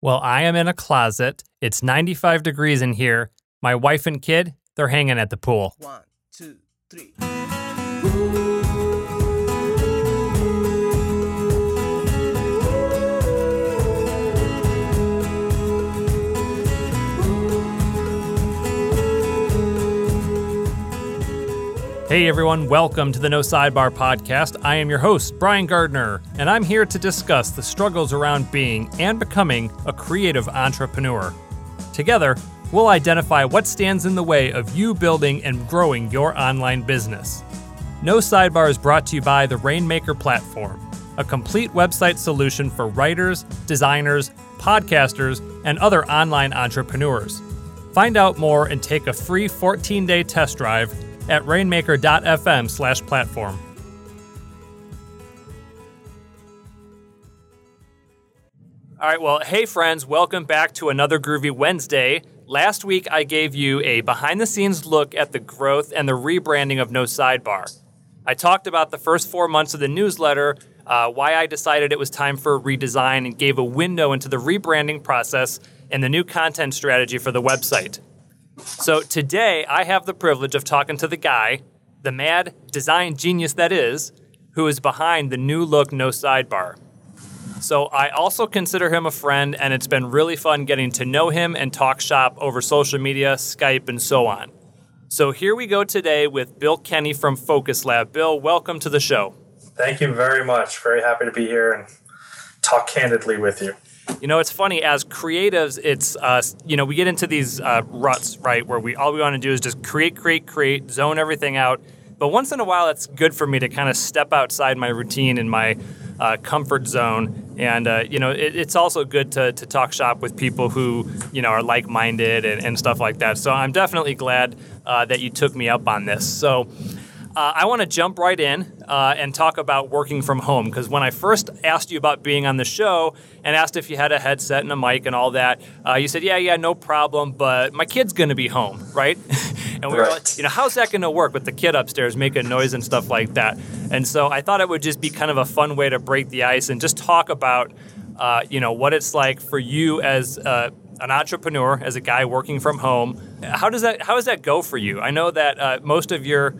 Well, I am in a closet. It's 95 degrees in here. My wife and kid, they're hanging at the pool. 1, 2, 3. Hey everyone, welcome to the No Sidebar podcast. I am your host, Brian Gardner, and I'm here to discuss the struggles around being and becoming a creative entrepreneur. Together, we'll identify what stands in the way of you building and growing your online business. No Sidebar is brought to you by the Rainmaker platform, a complete website solution for writers, designers, podcasters, and other online entrepreneurs. Find out more and take a free 14-day test drive at rainmaker.fm/platform. All right, well, hey friends, welcome back to another Groovy Wednesday. Last week, I gave you a behind-the-scenes look at the growth and the rebranding of No Sidebar. I talked about the first 4 months of the newsletter, why I decided it was time for a redesign, and gave a window into the rebranding process and the new content strategy for the website. So today, I have the privilege of talking to the guy, the mad design genius that is, who is behind the new look No Sidebar. So I also consider him a friend, and it's been really fun getting to know him and talk shop over social media, Skype, and so on. So here we go today with Bill Kenny from Focus Lab. Bill, welcome to the show. Thank you very much. Very happy to be here and talk candidly with you. You know, it's funny, as creatives, it's, we get into these ruts, right, where all we want to do is just create, zone everything out. But once in a while, it's good for me to kind of step outside my routine and my comfort zone. And, it's also good to talk shop with people who, are like-minded and stuff like that. So I'm definitely glad that you took me up on this. So I want to jump right in and talk about working from home, because when I first asked you about being on the show and asked if you had a headset and a mic and all that, you said, yeah, no problem, but my kid's going to be home, right? And we were like, how's that going to work with the kid upstairs making noise and stuff like that? And so I thought it would just be kind of a fun way to break the ice and just talk about, what it's like for you as an entrepreneur, as a guy working from home. How does that go for you? I know that most of your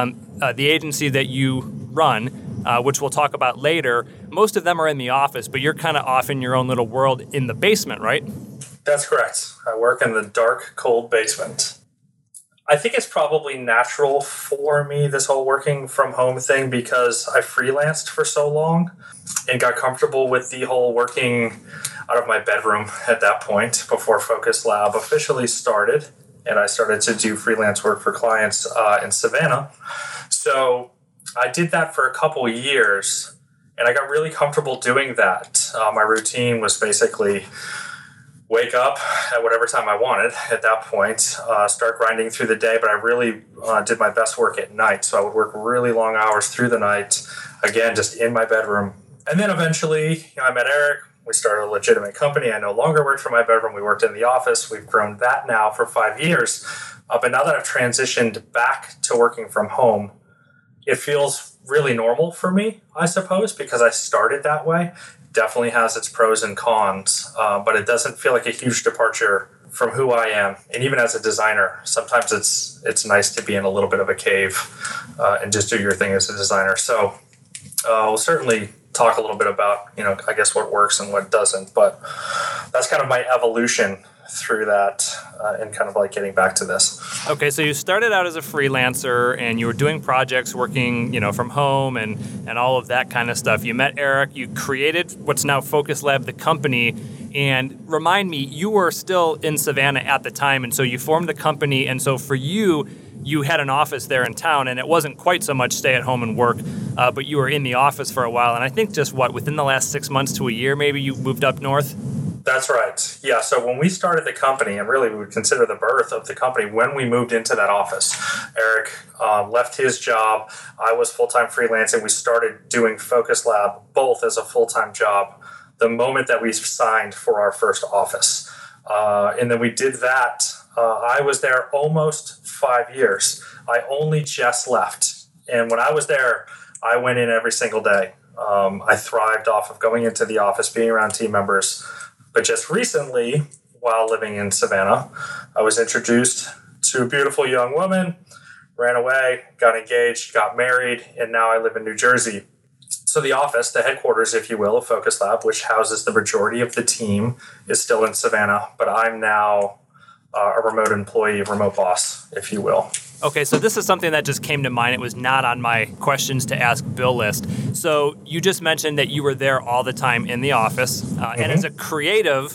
the agency that you run, which we'll talk about later, most of them are in the office, but you're kind of off in your own little world in the basement, right? That's correct. I work in the dark, cold basement. I think it's probably natural for me, this whole working from home thing, because I freelanced for so long and got comfortable with the whole working out of my bedroom at that point before Focus Lab officially started. And I started to do freelance work for clients in Savannah. So I did that for a couple years, and I got really comfortable doing that. My routine was basically wake up at whatever time I wanted at that point, start grinding through the day, but I really did my best work at night. So I would work really long hours through the night, again, just in my bedroom. And then eventually, I met Eric. We started a legitimate company. I no longer worked from my bedroom. We worked in the office. We've grown that now for 5 years. But now that I've transitioned back to working from home, it feels really normal for me, I suppose, because I started that way. It definitely has its pros and cons, but it doesn't feel like a huge departure from who I am. And even as a designer, sometimes it's nice to be in a little bit of a cave and just do your thing as a designer. So we'll certainly talk a little bit about, I guess what works and what doesn't, but that's kind of my evolution through that and kind of like getting back to this. Okay, so you started out as a freelancer and you were doing projects working, from home and all of that kind of stuff. You met Eric, you created what's now Focus Lab, the company, and remind me, you were still in Savannah at the time, and so you formed the company, and so for you had an office there in town, and it wasn't quite so much stay at home and work, but you were in the office for a while, and I think just within the last 6 months to a year, maybe you moved up north? That's right. Yeah, so when we started the company, and really we would consider the birth of the company when we moved into that office, Eric left his job, I was full-time freelancing, we started doing Focus Lab both as a full-time job the moment that we signed for our first office. And then we did that. I was there almost 5 years. I only just left. And when I was there, I went in every single day. I thrived off of going into the office, being around team members, But just recently, while living in Savannah, I was introduced to a beautiful young woman, ran away, got engaged, got married, and now I live in New Jersey. So the office, the headquarters, if you will, of Focus Lab, which houses the majority of the team, is still in Savannah, but I'm now a remote employee, remote boss, if you will. Okay, so this is something that just came to mind. It was not on my questions to ask Bill list. So you just mentioned that you were there all the time in the office. And as a creative,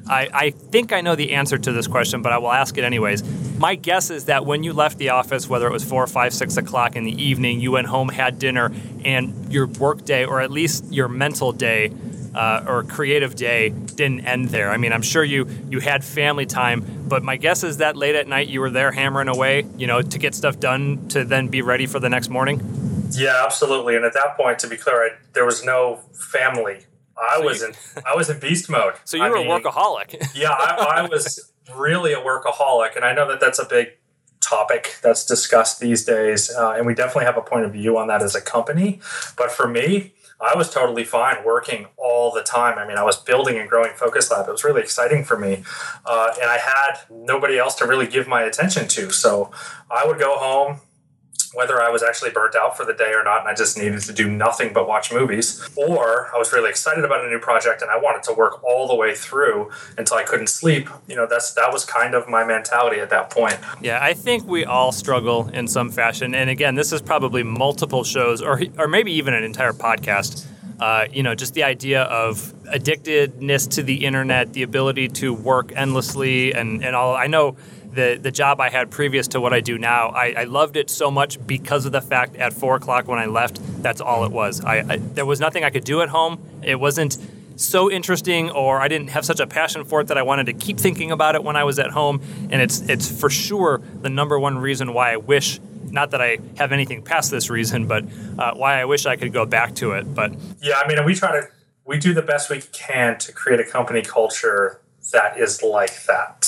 I think I know the answer to this question, but I will ask it anyways. My guess is that when you left the office, whether it was 4, 5, 6 o'clock in the evening, you went home, had dinner, and your work day, or at least your mental day, or creative day didn't end there. I mean, I'm sure you had family time, but my guess is that late at night you were there hammering away, to get stuff done to then be ready for the next morning. Yeah, absolutely. And at that point, to be clear, there was no family. I was in beast mode. So you were a workaholic. Yeah, I was really a workaholic, and I know that that's a big topic that's discussed these days, and we definitely have a point of view on that as a company. But for me, I was totally fine working all the time. I mean, I was building and growing Focus Lab. It was really exciting for me. And I had nobody else to really give my attention to. So I would go home, whether I was actually burnt out for the day or not, and I just needed to do nothing but watch movies, or I was really excited about a new project and I wanted to work all the way through until I couldn't sleep. That was kind of my mentality at that point. Yeah, I think we all struggle in some fashion. And again, this is probably multiple shows or maybe even an entire podcast. Just the idea of addictedness to the internet, the ability to work endlessly and all. I know the job I had previous to what I do now, I loved it so much because of the fact at 4 o'clock when I left, that's all it was. There was nothing I could do at home. It wasn't so interesting, or I didn't have such a passion for it that I wanted to keep thinking about it when I was at home. And it's for sure the number one reason why I wish, not that I have anything past this reason, but why I wish I could go back to it. But yeah, I mean, we do the best we can to create a company culture that is like that.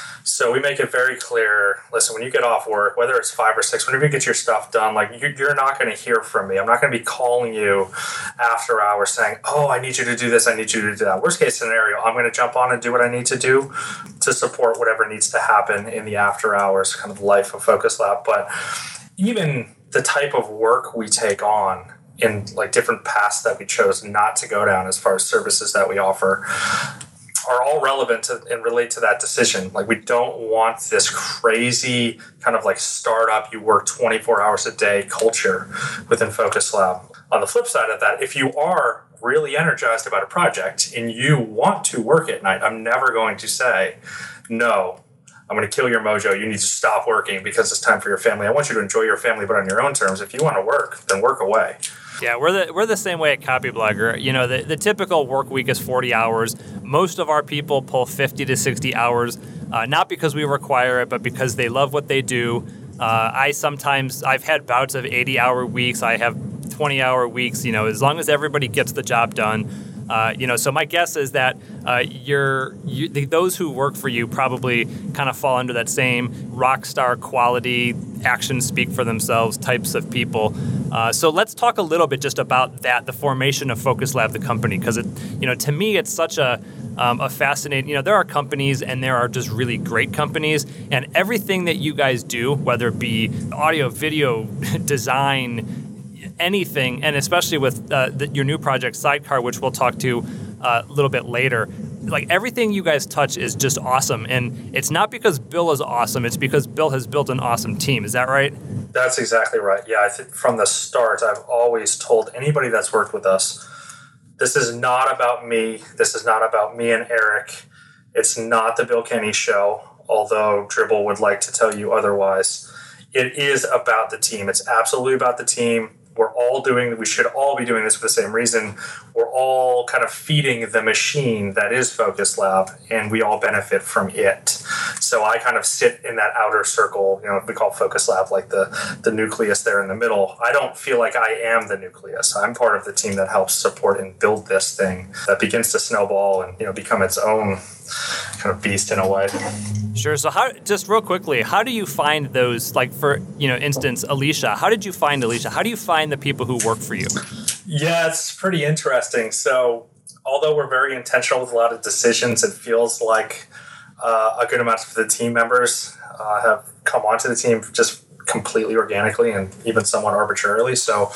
So we make it very clear, listen, when you get off work, whether it's 5 or 6, whenever you get your stuff done, you're not going to hear from me. I'm not going to be calling you after hours saying, oh, I need you to do this, I need you to do that. Worst case scenario, I'm going to jump on and do what I need to do to support whatever needs to happen in the after hours kind of life of Focus Lab. But even the type of work we take on in different paths that we chose not to go down as far as services that we offer are all relevant to and relate to that decision. We don't want this crazy kind of startup, you work 24 hours a day culture within Focus Lab. On the flip side of that, if you are really energized about a project and you want to work at night, I'm never going to say, no, I'm going to kill your mojo. You need to stop working because it's time for your family. I want you to enjoy your family, but on your own terms. If you want to work, then work away. Yeah, we're the same way at Copyblogger. The typical work week is 40 hours. Most of our people pull 50 to 60 hours, not because we require it, but because they love what they do. I've had bouts of 80-hour weeks. I have 20-hour weeks. As long as everybody gets the job done. So my guess is that those who work for you probably kind of fall under that same rock star quality, actions speak for themselves types of people. So let's talk a little bit just about that, the formation of Focus Lab, the company, because to me it's such a fascinating. There are companies and there are just really great companies, and everything that you guys do, whether it be audio, video, design, anything, and especially with your new project Sidecar, which we'll talk to a little bit later, everything you guys touch is just awesome. And it's not because Bill is awesome, it's because Bill has built an awesome team. Is that right? That's exactly right. Yeah, I think from the start, I've always told anybody that's worked with us, this is not about me. This is not about me and Eric. It's not the Bill Kenny show, although Dribble would like to tell you otherwise. It is about the team. It's absolutely about the team. We should all be doing this for the same reason. We're all kind of feeding the machine that is Focus Lab, and we all benefit from it. So I kind of sit in that outer circle, we call Focus Lab the nucleus there in the middle. I don't feel like I am the nucleus. I'm part of the team that helps support and build this thing that begins to snowball and become its own kind of beast in a way. Sure. So just real quickly, how do you find those, for instance, Alicia? How did you find Alicia? How do you find the people who work for you? Yeah, it's pretty interesting. So although we're very intentional with a lot of decisions, it feels like a good amount of the team members have come onto the team just completely organically and even somewhat arbitrarily. So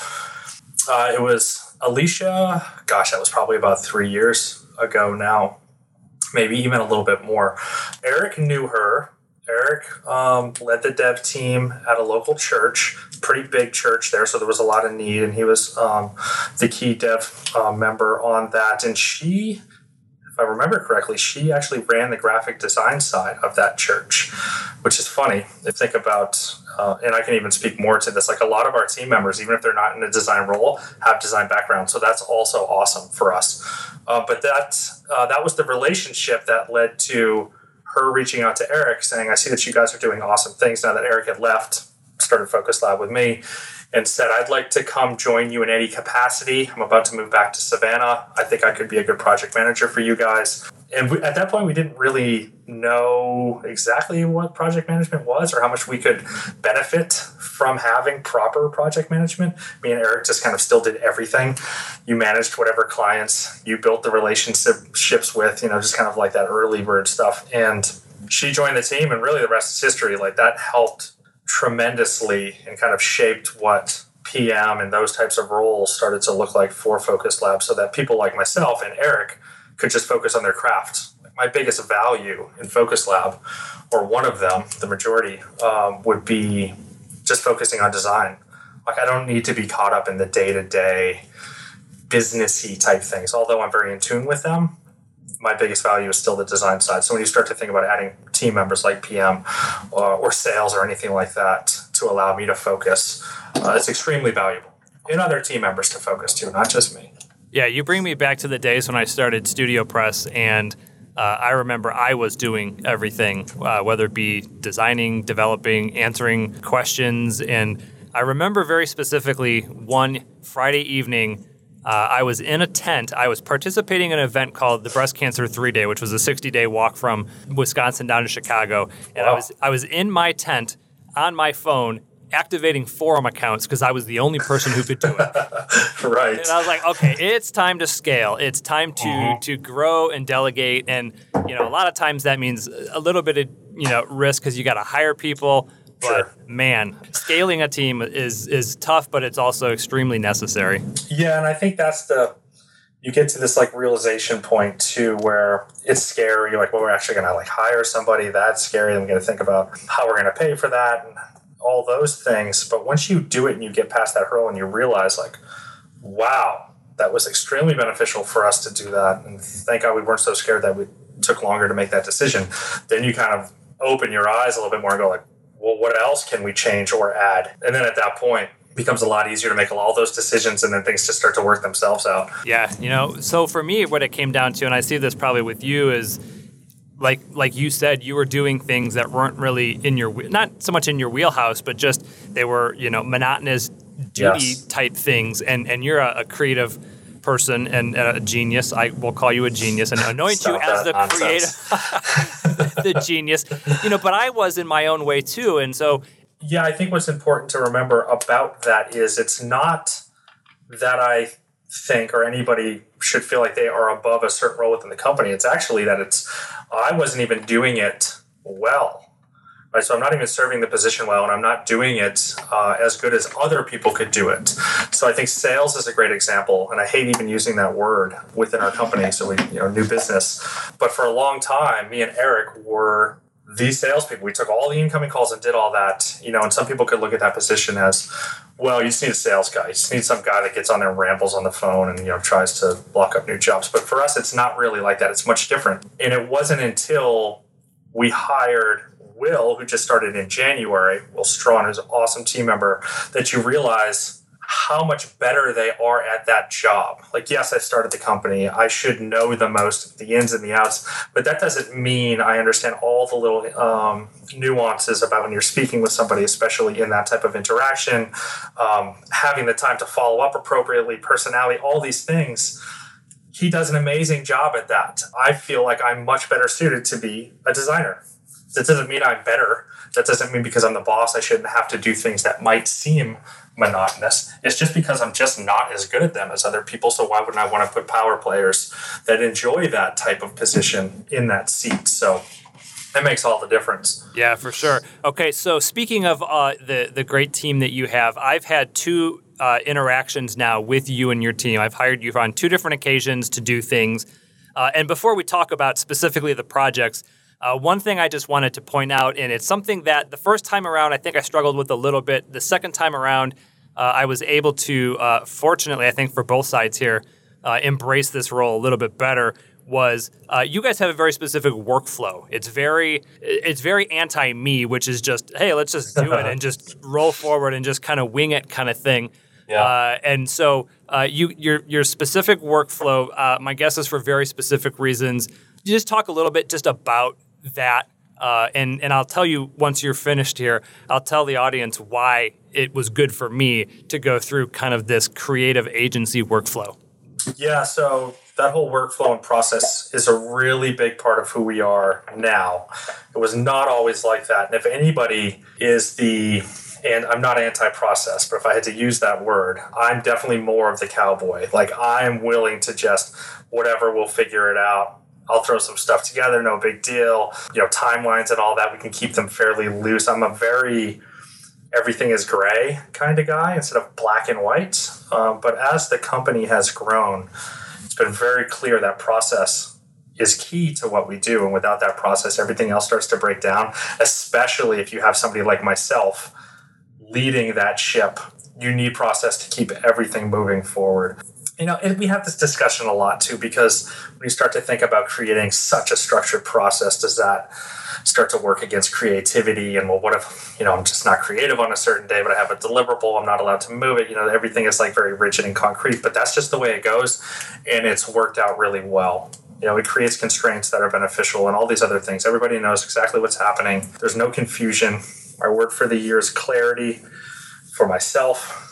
it was Alicia, gosh, that was probably about 3 years ago now, maybe even a little bit more. Eric knew her. Eric led the dev team at a local church, pretty big church there, so there was a lot of need, and he was the key dev member on that. And she, if I remember correctly, she actually ran the graphic design side of that church, which is funny. If you think about, and I can even speak more to this, like a lot of our team members, even if they're not in a design role, have design background. So that's also awesome for us. But that was the relationship that led to her reaching out to Eric saying, I see that you guys are doing awesome things now that Eric had left, started Focus Lab with me, and said, I'd like to come join you in any capacity. I'm about to move back to Savannah. I think I could be a good project manager for you guys. And at that point, we didn't really know exactly what project management was or how much we could benefit from having proper project management. Me and Eric just kind of still did everything. You managed whatever clients you built the relationships with, just kind of like that early bird stuff. And she joined the team, and really the rest is history. Like, that helped tremendously and kind of shaped what PM and those types of roles started to look like for Focus Lab, so that people like myself and Eric could just focus on their craft. My biggest value in Focus Lab, or one of them, the majority, would be just focusing on design. Like, I don't need to be caught up in the day-to-day businessy type things. Although I'm very in tune with them, my biggest value is still the design side. So when you start to think about adding team members like PM or sales or anything like that to allow me to focus, it's extremely valuable. And other team members to focus too, not just me. Yeah, you bring me back to the days when I started Studio Press, and I remember I was doing everything, whether it be designing, developing, answering questions. And I remember very specifically one Friday evening, I was in a tent. I was participating in an event called the Breast Cancer 3-Day, which was a 60-day walk from Wisconsin down to Chicago. And wow. I was in my tent on my phone, activating forum accounts because I was the only person who could do it. Right. And I was like, okay, it's time to scale. It's time to grow and delegate. And, a lot of times that means a little bit of, risk because you got to hire people. But Sure. man, scaling a team is tough, but it's also extremely necessary. Yeah, and I think you get to this like realization point too, where it's scary. Like, well, we're actually going to like hire somebody. That's scary. Then we got to think about how we're going to pay for that and all those things. But once you do it and you get past that hurdle and you realize like, wow, that was extremely beneficial for us to do that. And thank God we weren't so scared that we took longer to make that decision. Then you kind of open your eyes a little bit more and go like, well, what else can we change or add? And then at that point, it becomes a lot easier to make all those decisions, and then things just start to work themselves out. Yeah, so for me, what it came down to, and I see this probably with you, is like you said, you were doing things that weren't really in not so much in your wheelhouse, but just they were, monotonous duty type things. And you're a creative person and a genius. I will call you a genius and anoint you as the creative, the genius. But I was in my own way too, and so. Yeah, I think what's important to remember about that is it's not that I think or anybody should feel like they are above a certain role within the company. It's actually that I wasn't even doing it well. Right? So I'm not even serving the position well, and I'm not doing it as good as other people could do it. So I think sales is a great example, and I hate even using that word within our company. So we, new business. But for a long time, me and Eric were these salespeople. We took all the incoming calls and did all that, and some people could look at that position as, well, you just need a sales guy. You just need some guy that gets on there and rambles on the phone and, tries to block up new jobs. But for us, it's not really like that. It's much different. And it wasn't until we hired Will, who just started in January, Will Strawn, who's an awesome team member, that you realize how much better they are at that job. Like, yes, I started the company. I should know the most, the ins and the outs, but that doesn't mean I understand all the little nuances about when you're speaking with somebody, especially in that type of interaction, having the time to follow up appropriately, personality, all these things. He does an amazing job at that. I feel like I'm much better suited to be a designer. That doesn't mean I'm better. That doesn't mean because I'm the boss I shouldn't have to do things that might seem monotonous. It's just because I'm just not as good at them as other people. So why wouldn't I want to put power players that enjoy that type of position in that seat? So that makes all the difference. Yeah, for sure. Okay, so speaking of the great team that you have, I've had two interactions now with you and your team. I've hired you on two different occasions to do things. And before we talk about specifically the projects, one thing I just wanted to point out, and it's something that the first time around I think I struggled with a little bit. The second time around, I was able to, fortunately, I think for both sides here, embrace this role a little bit better. Was you guys have a very specific workflow. It's very anti-me, which is just, hey, let's just do it and just roll forward and just kind of wing it kind of thing. Yeah. And so your specific workflow, my guess is for very specific reasons. You just talk a little bit just about that, and I'll tell you once you're finished here, I'll tell the audience why it was good for me to go through kind of this creative agency workflow. Yeah, so that whole workflow and process is a really big part of who we are now. It was not always like that. And if anybody is and I'm not anti-process, but if I had to use that word, I'm definitely more of the cowboy. Like, I'm willing to just, whatever, we'll figure it out. I'll throw some stuff together, no big deal. Timelines and all that, we can keep them fairly loose. I'm a very everything is gray kind of guy instead of black and white. But as the company has grown, it's been very clear that process is key to what we do. And without that process, everything else starts to break down, especially if you have somebody like myself leading that ship. You need process to keep everything moving forward. And we have this discussion a lot too, because when you start to think about creating such a structured process, does that start to work against creativity? And well, what if, I'm just not creative on a certain day, but I have a deliverable, I'm not allowed to move it. Everything is like very rigid and concrete, but that's just the way it goes. And it's worked out really well. It creates constraints that are beneficial and all these other things. Everybody knows exactly what's happening. There's no confusion. Our word for the year is clarity for myself.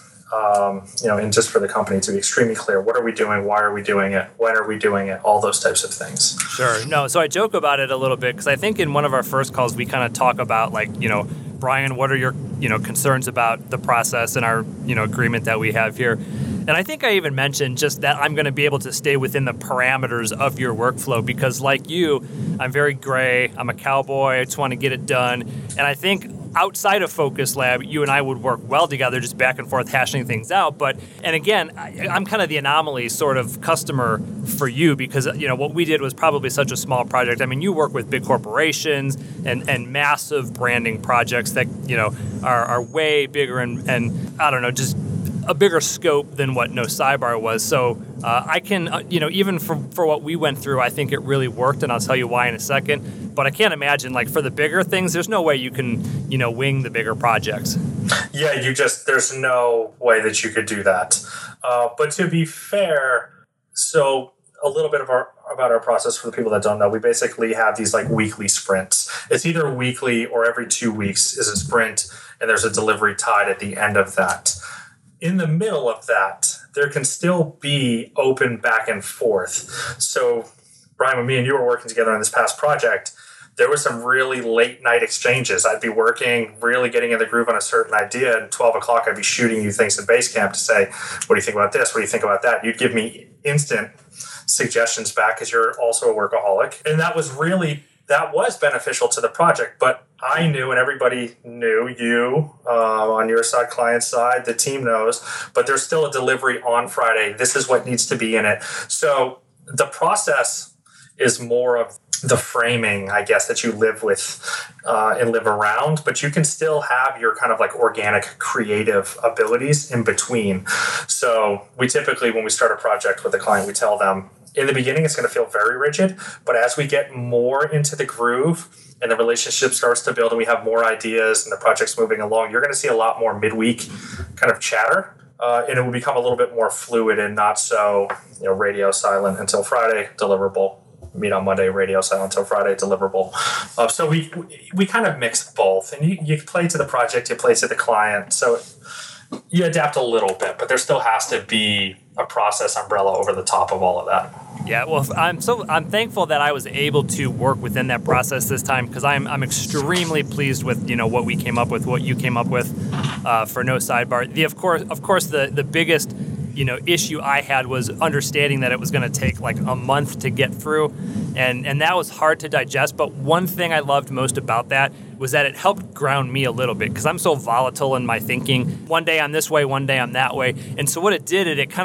And just for the company to be extremely clear. What are we doing? Why are we doing it? When are we doing it? All those types of things. Sure. No, so I joke about it a little bit because I think in one of our first calls, we kind of talk about Brian, what are your, concerns about the process and our, agreement that we have here? And I think I even mentioned just that I'm going to be able to stay within the parameters of your workflow because like you, I'm very gray. I'm a cowboy. I just want to get it done. And I think outside of Focus Lab, you and I would work well together, just back and forth hashing things out. And again, I'm kind of the anomaly sort of customer for you because, what we did was probably such a small project. I mean, you work with big corporations and massive branding projects that, are way bigger and I don't know, just a bigger scope than what No Sidebar was. So I can, even for what we went through, I think it really worked, and I'll tell you why in a second. But I can't imagine, for the bigger things, there's no way you can, wing the bigger projects. Yeah, there's no way that you could do that. But to be fair, so a little bit about our process for the people that don't know, we basically have these weekly sprints. It's either weekly or every 2 weeks is a sprint, and there's a delivery tied at the end of that. In the middle of that, there can still be open back and forth. So, Brian, when me and you were working together on this past project, there were some really late night exchanges. I'd be working, really getting in the groove on a certain idea, and 12 o'clock I'd be shooting you things in Basecamp to say, what do you think about this? What do you think about that? You'd give me instant suggestions back because you're also a workaholic. And that was beneficial to the project, but I knew and everybody knew, you on your side, client side, the team knows, but there's still a delivery on Friday. This is what needs to be in it. So the process is more of the framing, I guess, that you live with and live around, but you can still have your kind of organic creative abilities in between. So we typically, when we start a project with a client, we tell them, in the beginning, it's going to feel very rigid, but as we get more into the groove and the relationship starts to build and we have more ideas and the project's moving along, you're going to see a lot more midweek kind of chatter, and it will become a little bit more fluid and not so, radio silent until Friday, deliverable. Meet on Monday, radio silent until Friday, deliverable. So we kind of mix both, and you play to the project, you play to the client, so you adapt a little bit, but there still has to be a process umbrella over the top of all of that. Yeah, well, I'm thankful that I was able to work within that process this time, because I'm extremely pleased with what we came up with, what you came up with for No Sidebar. Of course, the biggest issue I had was understanding that it was going to take like a month to get through, and that was hard to digest. But one thing I loved most about that was that it helped ground me a little bit, because I'm so volatile in my thinking. One day I'm this way, one day I'm that way, and so what it did,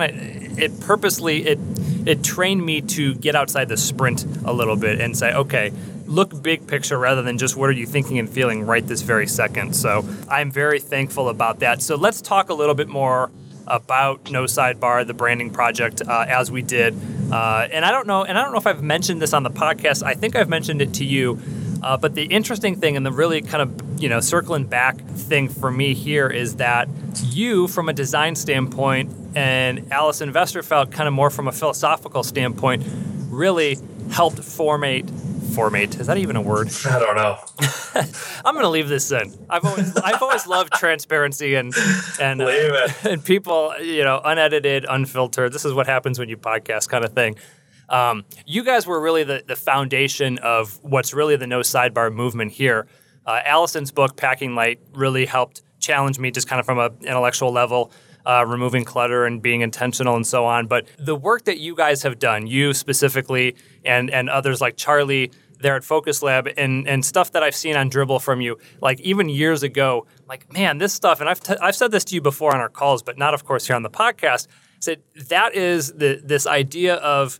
it purposely trained me to get outside the sprint a little bit and say, okay, look big picture rather than just what are you thinking and feeling right this very second. So I'm very thankful about that. So let's talk a little bit more about No Sidebar, the branding project, as we did. And I don't know if I've mentioned this on the podcast. I think I've mentioned it to you. But the interesting thing and the really kind of, circling back thing for me here is that you, from a design standpoint, and Allison Westerfeld kind of more from a philosophical standpoint, really helped formate. Is that even a word? I don't know. I'm going to leave this in. I've always loved transparency and leave it. And people, unedited, unfiltered. This is what happens when you podcast, kind of thing. You guys were really the foundation of what's really the No Sidebar movement here. Allison's book, Packing Light, really helped challenge me just kind of from an intellectual level, removing clutter and being intentional and so on. But the work that you guys have done, you specifically and others like Charlie there at Focus Lab, and stuff that I've seen on Dribbble from you, like even years ago, like, man, this stuff, and I've said this to you before on our calls, but not, of course, here on the podcast, said that is this idea of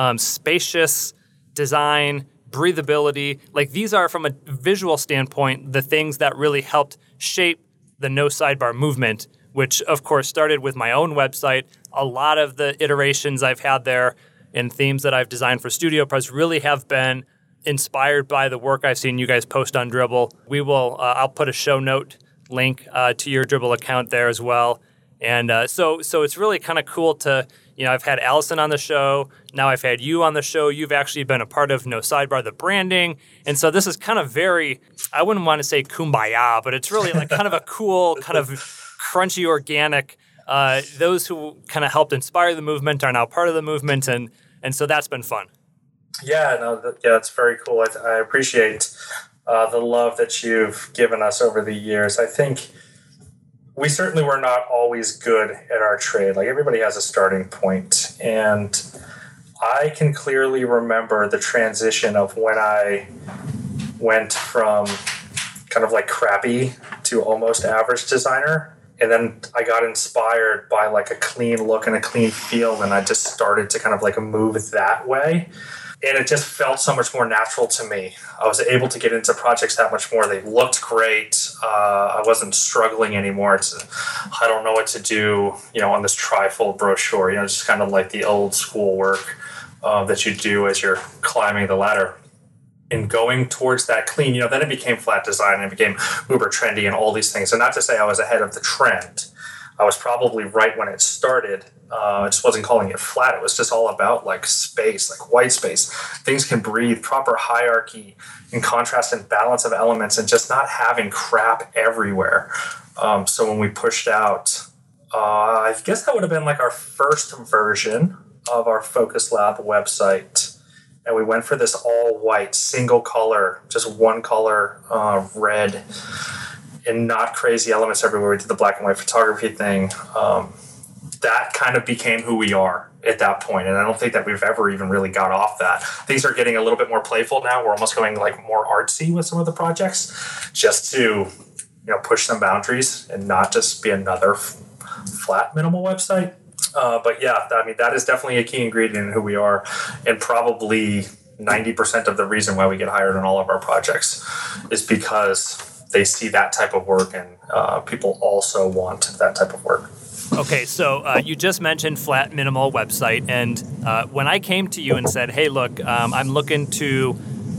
spacious design, breathability. Like, these are, from a visual standpoint, the things that really helped shape the No Sidebar movement, which, of course, started with my own website. A lot of the iterations I've had there and themes that I've designed for StudioPress really have been inspired by the work I've seen you guys post on Dribbble. We will, I'll put a show note link to your Dribbble account there as well. And so it's really kind of cool to, I've had Allison on the show. Now I've had you on the show. You've actually been a part of No Sidebar, the branding. And so this is kind of very, I wouldn't want to say kumbaya, but it's really like kind of a cool, kind of crunchy, organic. Those who kind of helped inspire the movement are now part of the movement. And so that's been fun. Yeah, it's very cool. I appreciate the love that you've given us over the years. I think we certainly were not always good at our trade. Like, everybody has a starting point. And I can clearly remember the transition of when I went from kind of like crappy to almost average designer. And then I got inspired by like a clean look and a clean feel. And I just started to kind of like move that way. And it just felt so much more natural to me. I was able to get into projects that much more. They looked great. I wasn't struggling anymore. I don't know what to do, on this trifold brochure, just kind of like the old school work that you do as you're climbing the ladder. And going towards that clean, then it became flat design and it became uber trendy and all these things. And not to say I was ahead of the trend. I was probably right when it started. I just wasn't calling it flat. It was just all about like space, like white space. Things can breathe, proper hierarchy and contrast and balance of elements, and just not having crap everywhere. So when we pushed out, I guess that would have been like our first version of our Focus Lab website. And we went for this all white, single color, just one color, red, and not crazy elements everywhere. We did the black and white photography thing. That kind of became who we are at that point. And I don't think that we've ever even really got off that. Things are getting a little bit more playful now. We're almost going like more artsy with some of the projects, just to, push some boundaries and not just be another flat minimal website. But yeah, that is definitely a key ingredient in who we are, and probably 90% of the reason why we get hired on all of our projects is because they see that type of work, and people also want that type of work. Okay, so you just mentioned flat minimal website, and when I came to you and said, hey, look, I'm looking to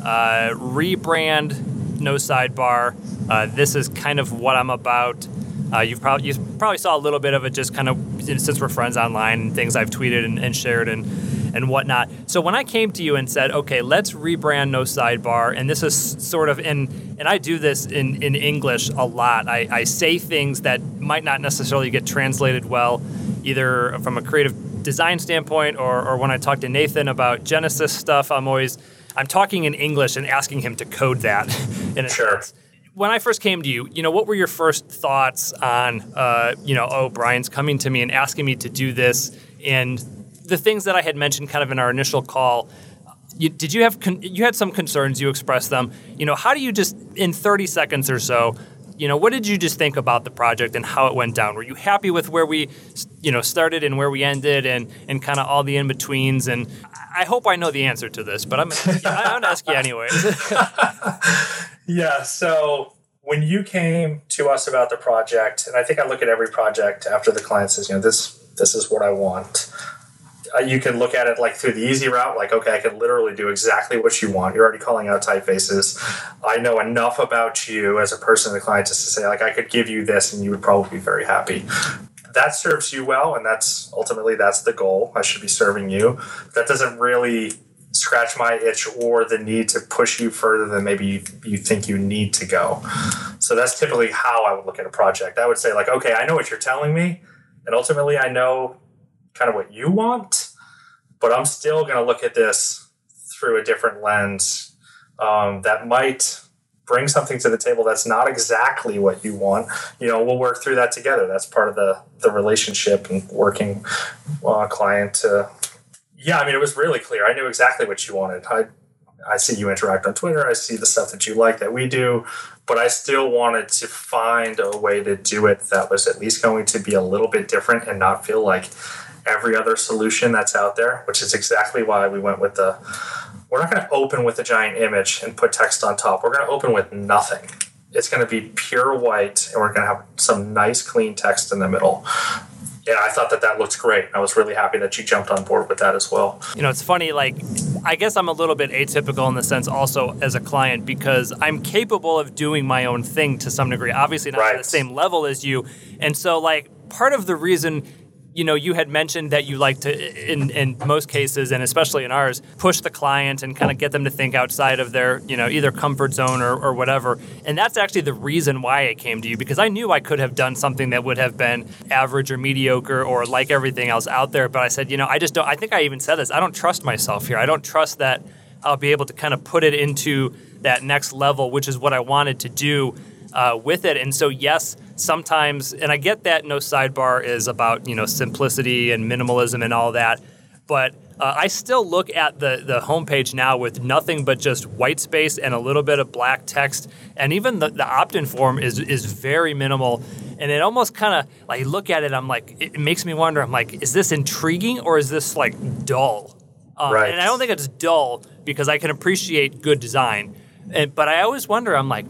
rebrand No Sidebar, this is kind of what I'm about. You probably saw a little bit of it just kind of since we're friends online and things I've tweeted and shared and whatnot. So when I came to you and said, okay, let's rebrand No Sidebar, and this is sort of and I do this in English a lot. I say things that might not necessarily get translated well, either from a creative design standpoint, or when I talk to Nathan about Genesis stuff, I'm talking in English and asking him to code that. In a Sure. sense. When I first came to you, what were your first thoughts on, Brian's coming to me and asking me to do this, and the things that I had mentioned kind of in our initial call? Did you have you had some concerns? You expressed them. How do you just in 30 seconds or so? What did you just think about the project and how it went down? Were you happy with where we, started and where we ended, and kind of all the in betweens? And I hope I know the answer to this, but I'm going to ask you anyways. Yeah. So when you came to us about the project, and I think I look at every project after the client says, this is what I want. You can look at it like through the easy route, like, okay, I can literally do exactly what you want. You're already calling out typefaces. I know enough about you as a person, the client, just to say, like, I could give you this and you would probably be very happy. That serves you well, and that's the goal. I should be serving you. That doesn't really scratch my itch or the need to push you further than maybe you think you need to go. So that's typically how I would look at a project. I would say, like, okay, I know what you're telling me, and ultimately I know kind of what you want, but I'm still going to look at this through a different lens that might bring something to the table that's not exactly what you want. We'll work through that together. That's part of the relationship and working client to. Yeah, it was really clear. I knew exactly what you wanted. I see you interact on Twitter. I see the stuff that you like that we do, but I still wanted to find a way to do it that was at least going to be a little bit different and not feel like every other solution that's out there, which is exactly why we went with we're not going to open with a giant image and put text on top. We're going to open with nothing. It's going to be pure white, and we're going to have some nice, clean text in the middle. Yeah, I thought that looked great. I was really happy that you jumped on board with that as well. It's funny, I guess I'm a little bit atypical in the sense also as a client, because I'm capable of doing my own thing to some degree, obviously not at the same level as you. And so, part of the reason you had mentioned that you like to, in most cases, and especially in ours, push the client and kind of get them to think outside of their, either comfort zone or whatever. And that's actually the reason why I came to you, because I knew I could have done something that would have been average or mediocre or like everything else out there. But I said, I just don't, I think I even said this, I don't trust myself here. I don't trust that I'll be able to kind of put it into that next level, which is what I wanted to do with it. And so, yes, sometimes, and I get that No Sidebar is about, simplicity and minimalism and all that, but I still look at the homepage now with nothing but just white space and a little bit of black text, and even the opt-in form is very minimal, and it almost kind of, I look at it, I'm like, it makes me wonder, I'm like, is this intriguing or is this dull? Right. And I don't think it's dull, because I can appreciate good design, but I always wonder, I'm like,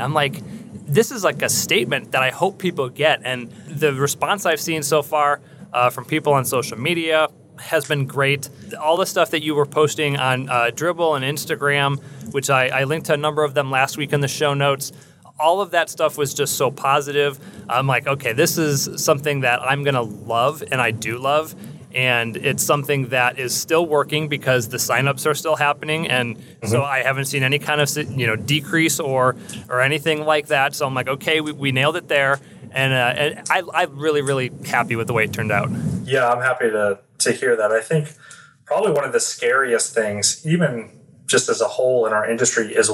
this is like a statement that I hope people get. And the response I've seen so far from people on social media has been great. All the stuff that you were posting on Dribbble and Instagram, which I linked to a number of them last week in the show notes, all of that stuff was just so positive. I'm like, okay, this is something that I'm going to love, and I do love. And it's something that is still working because the signups are still happening, and so I haven't seen any kind of decrease or anything like that. So I'm like, okay, we nailed it there, and I'm really, really happy with the way it turned out. Yeah, I'm happy to hear that. I think probably one of the scariest things, even just as a whole in our industry, is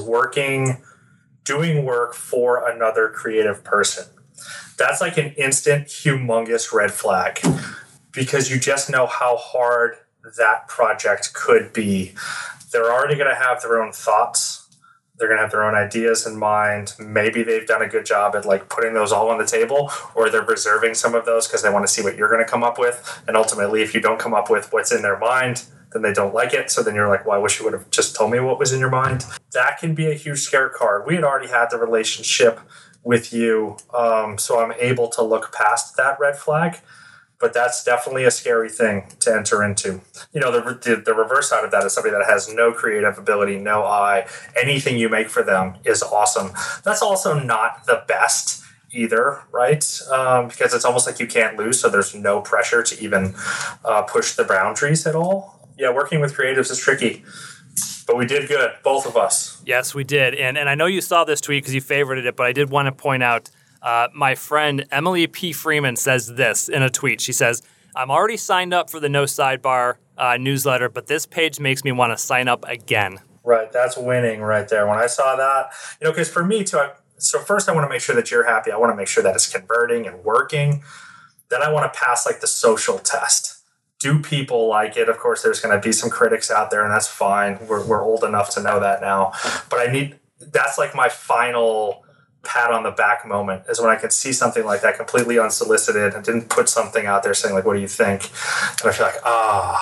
doing work for another creative person. That's like an instant, humongous red flag, because you just know how hard that project could be. They're already going to have their own thoughts. They're going to have their own ideas in mind. Maybe they've done a good job at putting those all on the table, or they're reserving some of those because they want to see what you're going to come up with. And ultimately, if you don't come up with what's in their mind, then they don't like it. So then you're like, well, I wish you would have just told me what was in your mind. That can be a huge scare card. We had already had the relationship with you, so I'm able to look past that red flag. But that's definitely a scary thing to enter into. The reverse side of that is somebody that has no creative ability, no eye. Anything you make for them is awesome. That's also not the best either, right? Because it's almost like you can't lose, so there's no pressure to even push the boundaries at all. Yeah, working with creatives is tricky. But we did good, both of us. Yes, we did. And I know you saw this tweet because you favorited it, but I did want to point out my friend Emily P. Freeman says this in a tweet. She says, I'm already signed up for the No Sidebar newsletter, but this page makes me want to sign up again. Right, that's winning right there. When I saw that, because for me too, so first I want to make sure that you're happy. I want to make sure that it's converting and working. Then I want to pass like the social test. Do people like it? Of course, there's going to be some critics out there, and that's fine. We're old enough to know that now. But that's like my final pat on the back moment, is when I can see something like that completely unsolicited and didn't put something out there saying like, what do you think? And I feel like,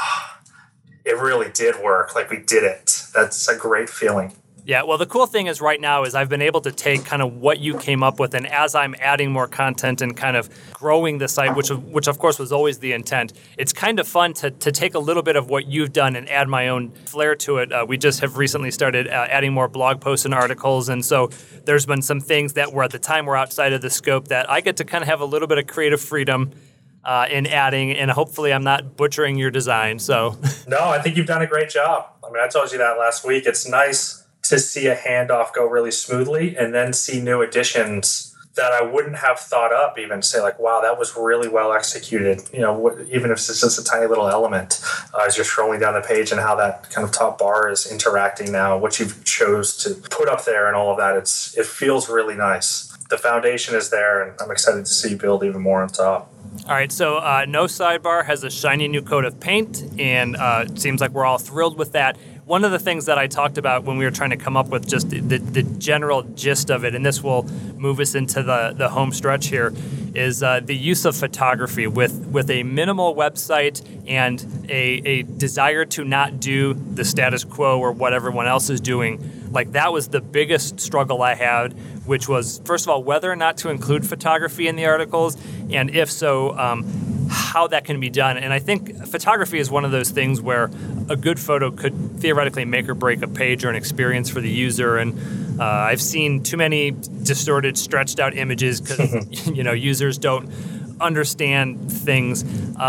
it really did work. Like, we did it. That's a great feeling. Yeah, well, the cool thing is right now is I've been able to take kind of what you came up with, and as I'm adding more content and kind of growing the site, which of course was always the intent, it's kind of fun to take a little bit of what you've done and add my own flair to it. We just have recently started adding more blog posts and articles, and so there's been some things that were at the time were outside of the scope that I get to kind of have a little bit of creative freedom in adding, and hopefully I'm not butchering your design. So No, I think you've done a great job. I mean, I told you that last week. It's nice to see a handoff go really smoothly and then see new additions that I wouldn't have thought up, even say like, wow, that was really well executed. Even if it's just a tiny little element, as you're scrolling down the page and how that kind of top bar is interacting now, what you've chose to put up there and all of that, it feels really nice. The foundation is there, and I'm excited to see you build even more on top. All right, so No Sidebar has a shiny new coat of paint, and it seems like we're all thrilled with that. One of the things that I talked about when we were trying to come up with just the general gist of it, and this will move us into the home stretch here, is the use of photography with a minimal website and a desire to not do the status quo or what everyone else is doing. Like, that was the biggest struggle I had, which was, first of all, whether or not to include photography in the articles, and if so, how that can be done. And I think photography is one of those things where a good photo could theoretically make or break a page or an experience for the user. And I've seen too many distorted, stretched out images because users don't understand things.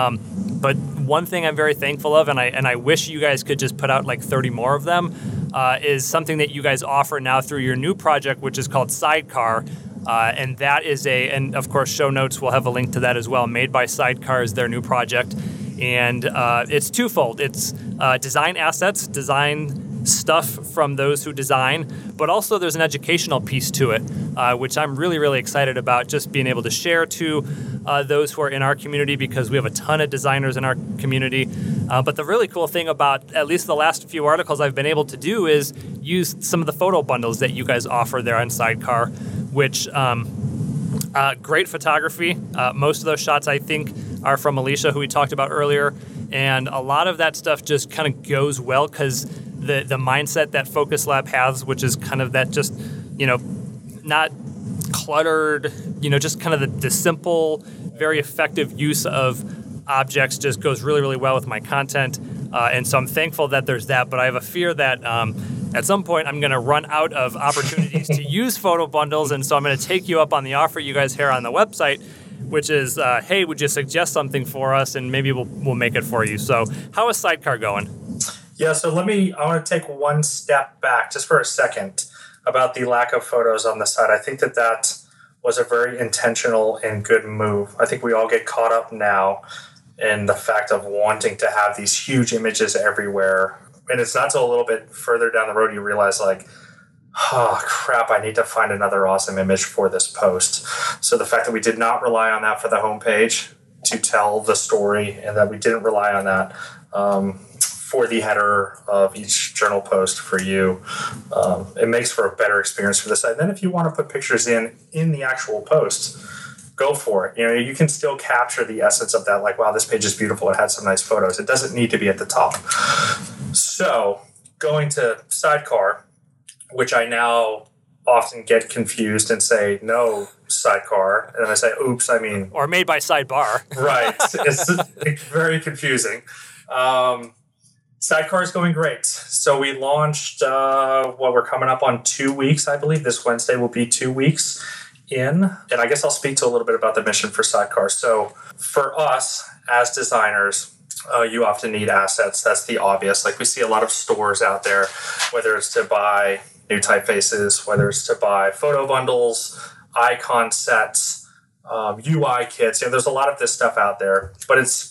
But one thing I'm very thankful of, and I wish you guys could just put out like 30 more of them, is something that you guys offer now through your new project, which is called Sidecar. And that is and of course, show notes will have a link to that as well. Made by Sidecar is their new project. And it's twofold. It's design assets, design stuff from those who design, but also there's an educational piece to it, which I'm really, really excited about, just being able to share to those who are in our community, because we have a ton of designers in our community. But the really cool thing about at least the last few articles I've been able to do is use some of the photo bundles that you guys offer there on Sidecar, which great photography. Most of those shots, I think, are from Alicia, who we talked about earlier. And a lot of that stuff just kind of goes well because the mindset that Focus Lab has, which is kind of that just, not cluttered, just kind of the simple, very effective use of objects just goes really, really well with my content. And so I'm thankful that there's that, but I have a fear that at some point I'm going to run out of opportunities to use photo bundles, and so I'm going to take you up on the offer you guys hear on the website, which is, hey, would you suggest something for us, and maybe we'll make it for you. So how is Sidecar going? Yeah, so I want to take one step back just for a second about the lack of photos on the site. I think that was a very intentional and good move. I think we all get caught up now in the fact of wanting to have these huge images everywhere. And it's not till a little bit further down the road you realize, like, oh, crap, I need to find another awesome image for this post. So the fact that we did not rely on that for the homepage to tell the story, and that we didn't rely on that for the header of each journal post for you, it makes for a better experience for the site. And then if you want to put pictures in the actual post, go for it. You can still capture the essence of that, like, wow, this page is beautiful, it had some nice photos. It doesn't need to be at the top. So going to Sidecar, which I now often get confused and say, no, Sidecar. And I say, oops, I mean... Or Made by Sidebar. Right. It's very confusing. Sidecar is going great. So we launched, we're coming up on 2 weeks, I believe. This Wednesday will be 2 weeks in. And I guess I'll speak to a little bit about the mission for Sidecar. So for us as designers, you often need assets. That's the obvious. Like, we see a lot of stores out there, whether it's to buy new typefaces, whether it's to buy photo bundles, icon sets, UI kits. There's a lot of this stuff out there, but it's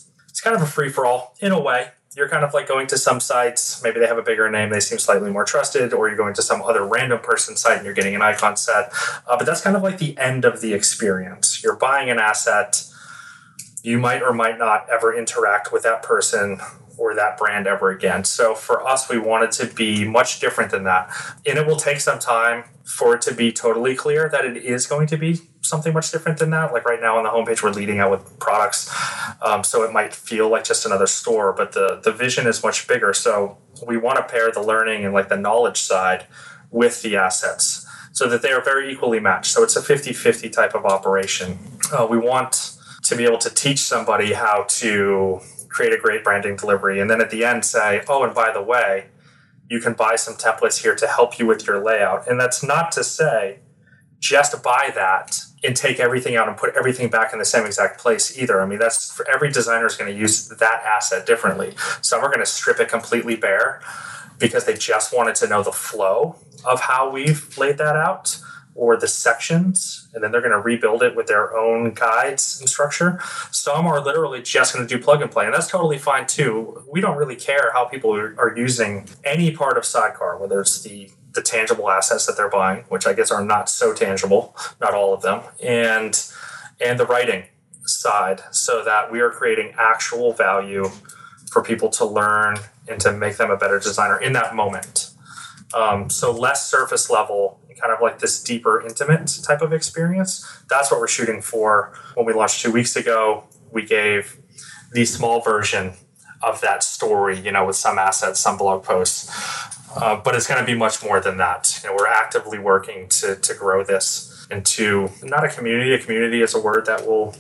kind of a free-for-all in a way. You're kind of like going to some sites, maybe they have a bigger name, they seem slightly more trusted, or you're going to some other random person site and you're getting an icon set. But that's kind of like the end of the experience. You're buying an asset. You might or might not ever interact with that person or that brand ever again. So for us, we want it to be much different than that. And it will take some time for it to be totally clear that it is going to be something much different than that. Like right now on the homepage, we're leading out with products. So it might feel like just another store, but the vision is much bigger. So we want to pair the learning and like the knowledge side with the assets so that they are very equally matched. So it's a 50-50 type of operation. We want to be able to teach somebody how to create a great branding delivery, and then at the end say, oh, and by the way, you can buy some templates here to help you with your layout. And that's not to say just buy that and take everything out and put everything back in the same exact place either. I mean, that's for every designer is going to use that asset differently. Some are going to strip it completely bare because they just wanted to know the flow of how we've laid that out, or the sections, and then they're going to rebuild it with their own guides and structure. Some are literally just going to do plug and play, and that's totally fine too. We don't really care how people are using any part of Sidecar, whether it's the tangible assets that they're buying, which I guess are not so tangible, not all of them, and the writing side, so that we are creating actual value for people to learn and to make them a better designer in that moment. So less surface level, kind of like this deeper, intimate type of experience. That's what we're shooting for. When we launched 2 weeks ago, we gave the small version of that story, with some assets, some blog posts. But it's going to be much more than that. We're actively working to grow this into not a community. A community is a word that will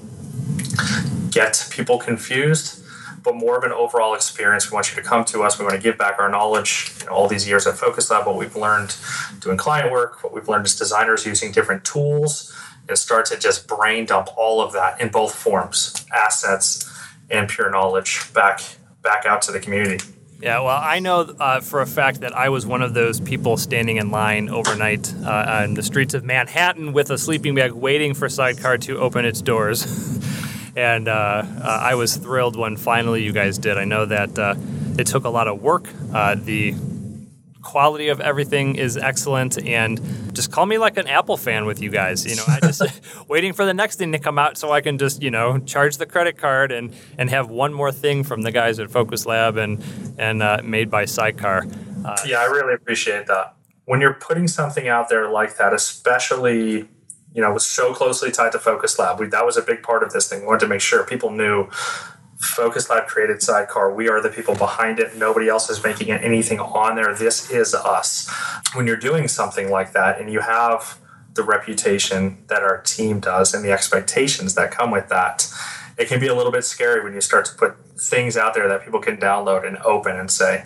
get people confused, but more of an overall experience. We want you to come to us. We want to give back our knowledge, all these years at Focus Lab, what we've learned doing client work, what we've learned as designers using different tools, and start to just brain dump all of that in both forms, assets and pure knowledge, back out to the community. Yeah, well, I know for a fact that I was one of those people standing in line overnight on the streets of Manhattan with a sleeping bag waiting for Sidecar to open its doors. And I was thrilled when finally you guys did. I know that it took a lot of work. The quality of everything is excellent. And just call me like an Apple fan with you guys. I just waiting for the next thing to come out so I can just, charge the credit card and have one more thing from the guys at Focus Lab and made by Sidecar. Yeah, I really appreciate that. When you're putting something out there like that, especially was so closely tied to Focus Lab. That was a big part of this thing. We wanted to make sure people knew Focus Lab created Sidecar. We are the people behind it. Nobody else is making anything on there. This is us. When you're doing something like that and you have the reputation that our team does and the expectations that come with that, it can be a little bit scary when you start to put things out there that people can download and open and say,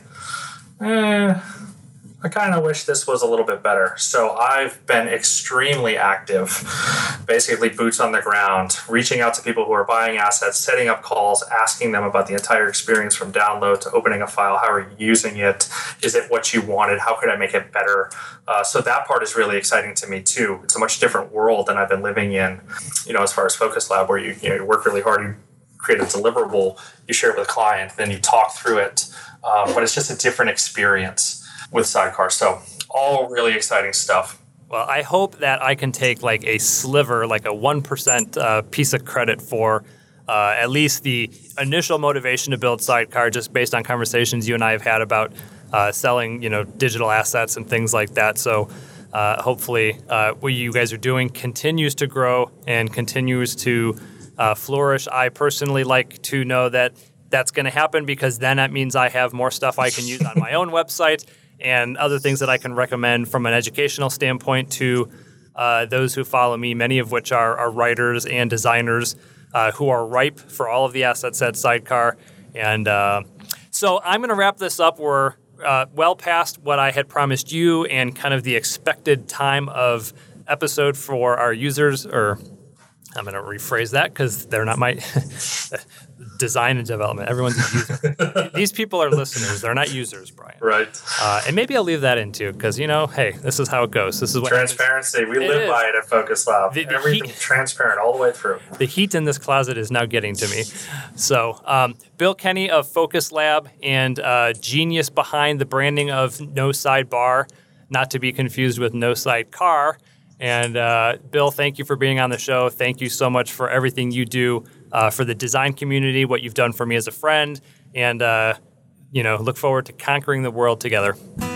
I kind of wish this was a little bit better. So I've been extremely active, basically boots on the ground, reaching out to people who are buying assets, setting up calls, asking them about the entire experience from download to opening a file. How are you using it? Is it what you wanted? How could I make it better? So that part is really exciting to me too. It's a much different world than I've been living in, as far as Focus Lab, where you work really hard, you create a deliverable, you share it with a client, then you talk through it. But it's just a different experience with Sidecar. So all really exciting stuff. Well, I hope that I can take like a sliver, like a 1% piece of credit for at least the initial motivation to build Sidecar, just based on conversations you and I have had about selling, digital assets and things like that. So hopefully what you guys are doing continues to grow and continues to flourish. I personally like to know that that's going to happen, because then that means I have more stuff I can use on my own website and other things that I can recommend from an educational standpoint to those who follow me, many of which are writers and designers who are ripe for all of the assets at Sidecar. And so I'm going to wrap this up. We're well past what I had promised you and kind of the expected time of episode for our users or I'm going to rephrase that because they're not my design and development. Everyone's a user. These people are listeners. They're not users, Brian. Right. And maybe I'll leave that in too because, hey, this is how it goes. This is what transparency. We live by it at Focus Lab. Everything transparent all the way through. The heat in this closet is now getting to me. So Bill Kenny of Focus Lab and genius behind the branding of No Sidebar, not to be confused with No Sidecar. And Bill, thank you for being on the show. Thank you so much for everything you do for the design community, what you've done for me as a friend, and look forward to conquering the world together.